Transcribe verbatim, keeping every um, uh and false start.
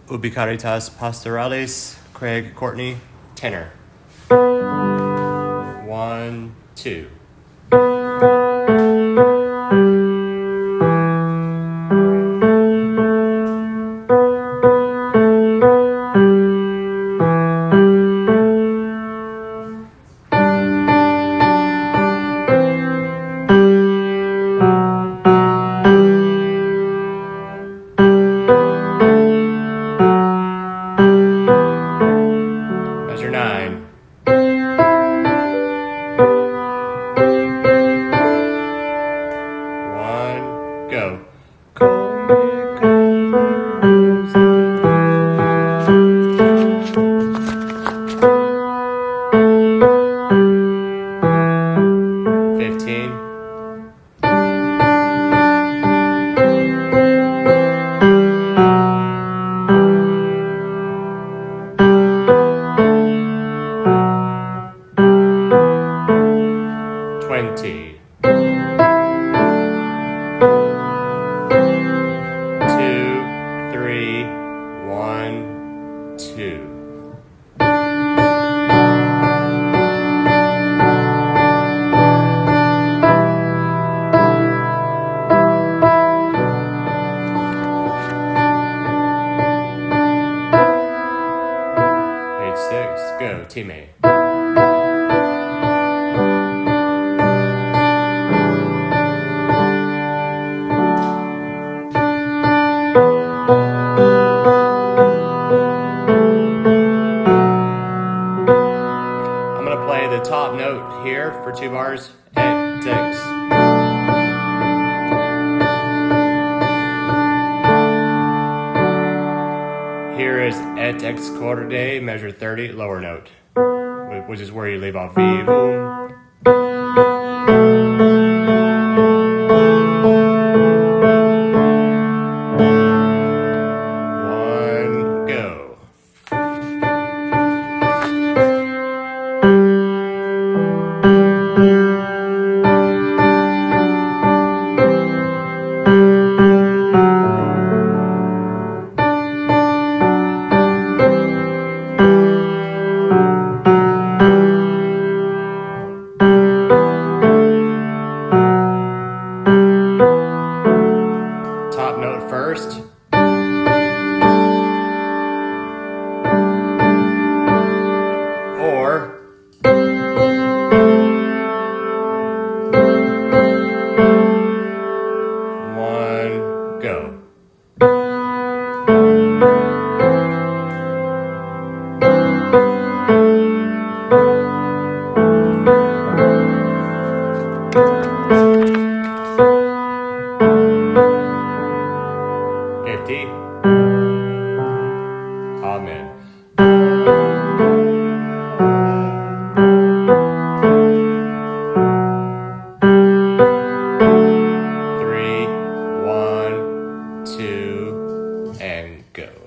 Ubi Caritas Pastorales, Craig Courtney, tenor. One, two. Measure nine. One, go. Fifteen. Twenty. Two, three, one, two. Page six, go, teammate. I'm going to play the top note here for two bars at six. Here is et ex corde, measure thirty, lower note, which is where you leave off vivum. One, go. Top note first. Or one, go. Fifty. Amen. Three, one, two, and go.